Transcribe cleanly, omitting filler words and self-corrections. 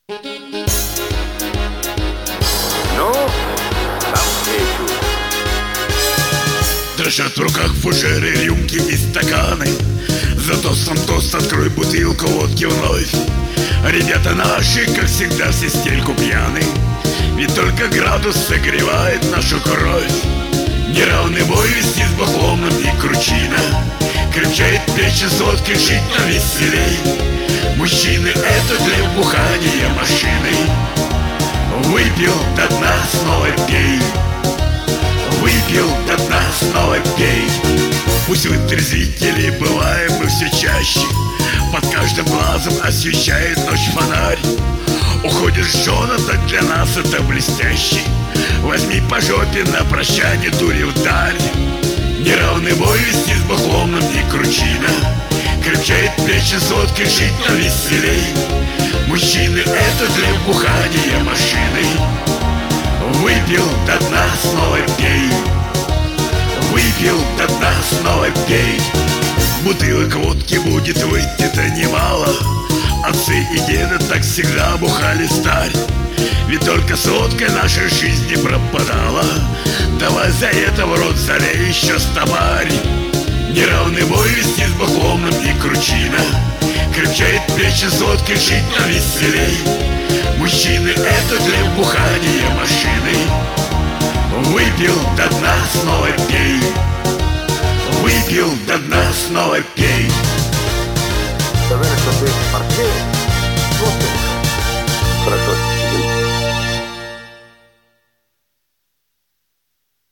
Ну, навстречу. Дрожат в руках фужеры, рюмки и стаканы. За тост открой бутылку водки вновь. Ребята наши, как всегда, все стельку пьяны. Ведь только градус согревает нашу кровь. Неравный бой вести с бахломом и кручина. Крепчает плечи сотки, жить нам веселей. Мужчины — это для бухания машины. Выпил до дна, снова пей. Выпил до дна, снова пей. Пусть вытрезвители бываем мы все чаще. Под каждым глазом освещает ночь фонарь. Уходит Джонатан, для нас это блестящий. Возьми по жопе на прощание, дури вдаль. Неравный бой вести с бахломом и кручина. Крепчает плечи сотки, жить нам веселей. Мужчины — это для бухания машины. Выпил до дна, снова пей. Выпил до дна, снова пей. Бутылок водки будет выпито немало. Отцы и деды так всегда бухали старь. Ведь только с водкой нашей жизни пропадала. Давай за это в рот залей еще стопарь. Неравный бой вести с бахломом и кручина. Крепчает плечи сотки, жить нам веселей. Мужчины — это для бухания машины. Выпил до дна, снова пей. Выпил до дна, снова пей. Сказали, что ты портфель. Вот ты. Хорошо.